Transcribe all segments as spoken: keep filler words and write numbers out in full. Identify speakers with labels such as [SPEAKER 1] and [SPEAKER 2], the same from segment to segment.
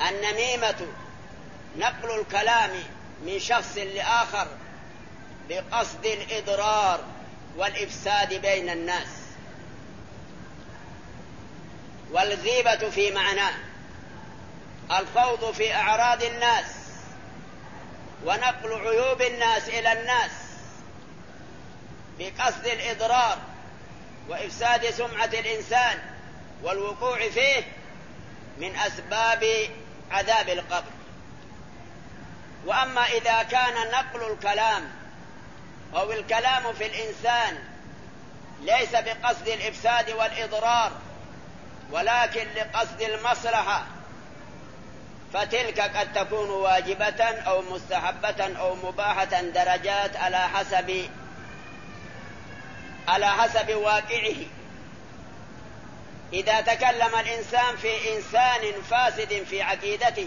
[SPEAKER 1] النميمة نقل الكلام من شخص لآخر بقصد الإضرار والإفساد بين الناس. والغيبة في معناه الخوض في أعراض الناس ونقل عيوب الناس إلى الناس بقصد الإضرار وإفساد سمعة الإنسان والوقوع فيه من أسباب عذاب القبر. وأما إذا كان نقل الكلام أو الكلام في الإنسان ليس بقصد الإفساد والإضرار ولكن لقصد المصلحة فتلك قد تكون واجبة أو مستحبة أو مباحة درجات على حسب على حسب واقعه. إذا تكلم الإنسان في إنسان فاسد في عقيدته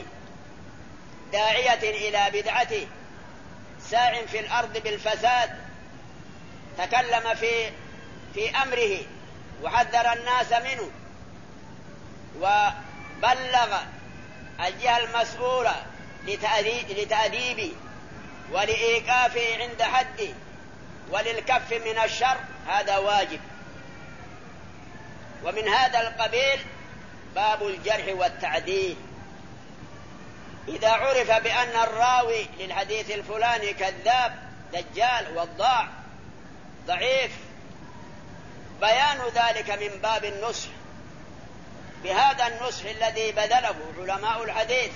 [SPEAKER 1] داعية إلى بدعته ساع في الأرض بالفساد، تكلم في في أمره وحذر الناس منه وبلغ الجهة المسؤولة لتأديبه ولإيقافه عند حده وللكف من الشر، هذا واجب. ومن هذا القبيل باب الجرح والتعديل. إذا عرف بأن الراوي للحديث الفلاني كذاب دجال وضاع ضعيف بيان ذلك من باب النصح، بهذا النصح الذي بذله علماء الحديث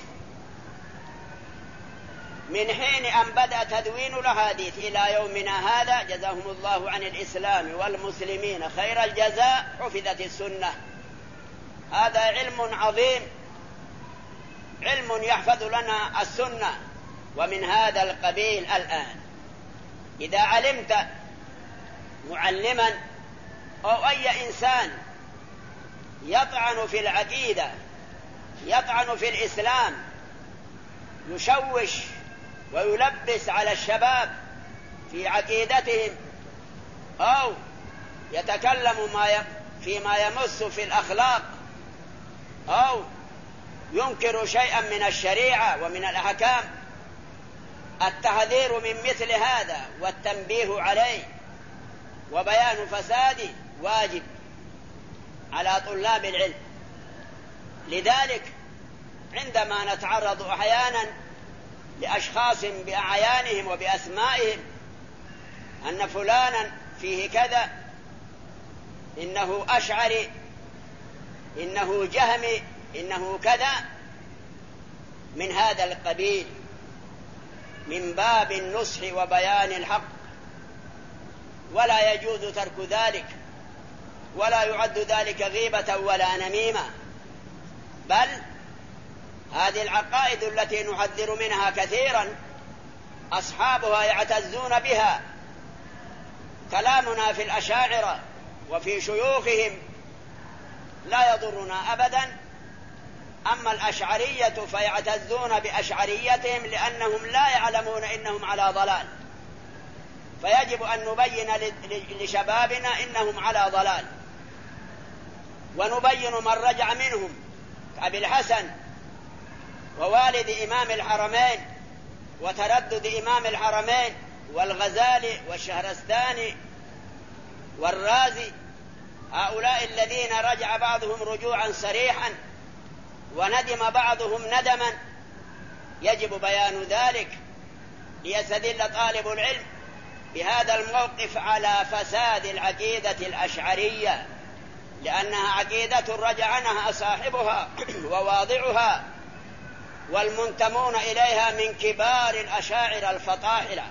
[SPEAKER 1] من حين أن بدأ تدوين الأحاديث إلى يومنا هذا جزاهم الله عن الإسلام والمسلمين خير الجزاء، حفظت السنة. هذا علم عظيم، علم يحفظ لنا السنة. ومن هذا القبيل الآن إذا علمت معلما أو أي إنسان يطعن في العقيدة يطعن في الإسلام يشوش ويلبس على الشباب في عقيدتهم أو يتكلم ما ي... فيما يمس في الأخلاق أو ينكر شيئا من الشريعة ومن الأحكام، التحذير من مثل هذا والتنبيه عليه وبيان فساده واجب على طلاب العلم. لذلك عندما نتعرض أحيانا لأشخاص بأعيانهم وبأسمائهم أن فلانا فيه كذا، إنه أشعري، إنه جهمي، إنه كذا، من هذا القبيل من باب النصح وبيان الحق، ولا يجوز ترك ذلك، ولا يعد ذلك غيبة ولا نميمة، بل هذه العقائد التي نحذر منها كثيرا أصحابها يعتزون بها. كلامنا في الأشاعرة وفي شيوخهم لا يضرنا أبدا، أما الأشعرية فيعتزون بأشعريتهم لأنهم لا يعلمون إنهم على ضلال، فيجب أن نبين لشبابنا إنهم على ضلال، ونبين من رجع منهم كأبي الحسن ووالد إمام الحرمين وتردد إمام الحرمين والغزالي والشهرستاني والرازي، هؤلاء الذين رجع بعضهم رجوعا صريحا وندم بعضهم ندما، يجب بيان ذلك ليستدل طالب العلم بهذا الموقف على فساد العقيدة الأشعرية، لأنها عقيدة رجع عنها صاحبها وواضعها والمنتمون إليها من كبار الأشاعرة الفطاحلة.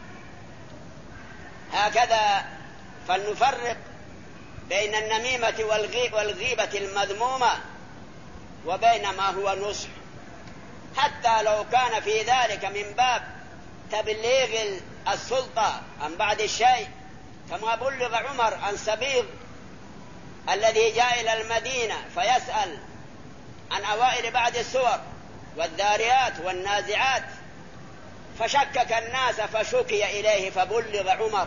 [SPEAKER 1] هكذا فلنفرق بين النميمة والغيبة المذمومة وبين ما هو نصح، حتى لو كان في ذلك من باب تبليغ السلطة عن بعد الشيء، كما بلغ عمر عن سبيغ الذي جاء إلى المدينة فيسأل عن أوائل بعد السور والذاريات والنازعات، فشكك الناس فشكي إليه فبلغ عمر،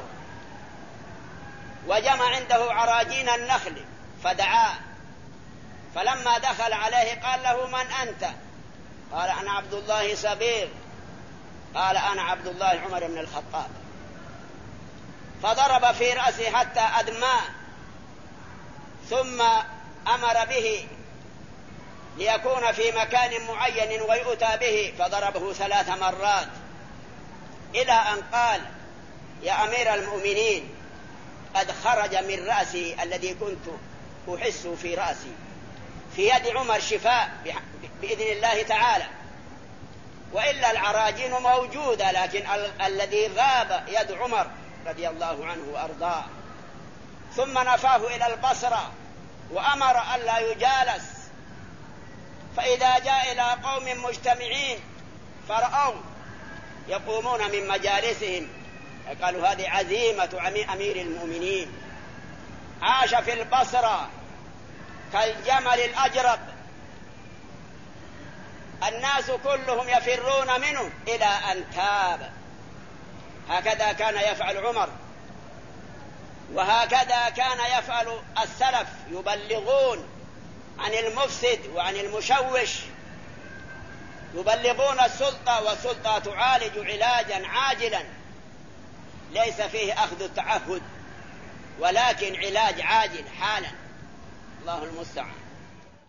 [SPEAKER 1] وجمع عنده عراجين النخل فدعاه، فلما دخل عليه قال له: من أنت؟ قال أنا عبد الله صبير، قال أنا عبد الله عمر بن الخطاب، فضرب في رأسه حتى أدمى، ثم أمر به ليكون في مكان معين ويؤتى به، فضربه ثلاث مرات إلى أن قال يا أمير المؤمنين قد خرج من رأسي الذي كنت أحس في رأسي، في يد عمر شفاء بإذن الله تعالى، وإلا العراجين موجودة، لكن ال- الذي غاب يد عمر رضي الله عنه وأرضاه. ثم نفاه إلى البصرة وأمر ألا يجالس، فإذا جاء إلى قوم مجتمعين فرأوا يقومون من مجالسهم قالوا هذه عزيمة أمير المؤمنين. عاش في البصرة كالجمل الأجرب، الناس كلهم يفرون منه إلى أن تاب. هكذا كان يفعل عمر، وهكذا كان يفعل السلف، يبلغون عن المفسد وعن المشوش، يبلغون السلطة، والسلطة تعالج علاجا عاجلا ليس فيه أخذ التعهد، ولكن علاج عاجل حالا. الله المستعان.